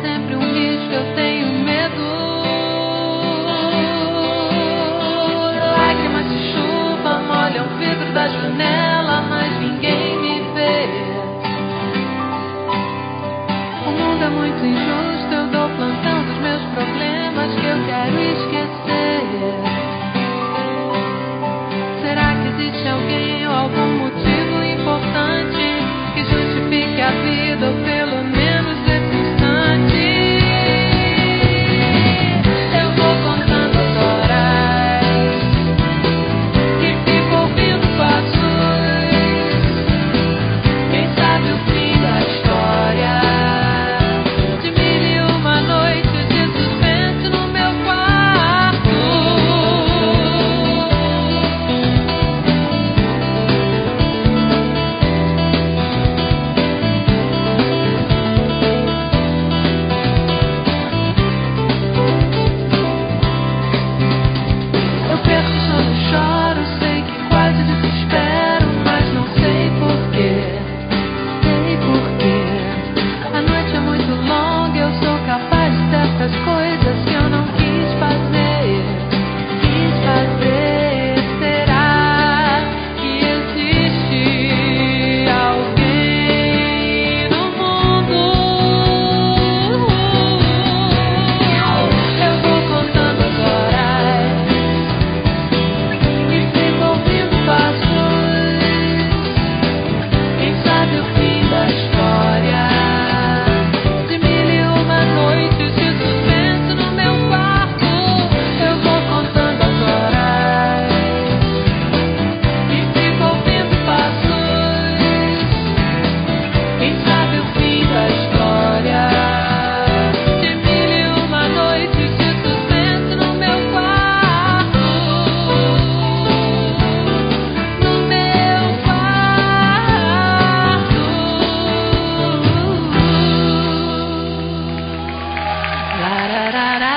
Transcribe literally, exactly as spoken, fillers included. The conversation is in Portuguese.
sempre um risco, eu tenho medo. Lágrimas de chuva molham o vidro da janela, mas ninguém me vê. O mundo é muito injusto, eu dou plantão dos meus problemas que eu quero esquecer. Será que existe alguém ou algum motivo importante que justifique a vida, ou pelo menos esse instante? Eu vou contando as horas e fico ouvindo passos. Quem sabe o fim da história de mil e uma noites de suspense no meu quarto. Eu perco o sono, choro, sei que quase desespero, mas não sei porquê. Sei porquê. A noite é muito longa, eu sou capaz de certas coisas que eu não quis fazer. Quis fazer. Será que existe alguém no mundo? Eu vou contando as horas e fico ouvindo passos. Quem sabe o fim da história de mil e uma noites de suspense no meu quarto. Eu vou contando as horas e fico ouvindo passos. Quem sabe o fim da história de mil e uma noites de suspense no meu quarto. No meu quarto. Lararara.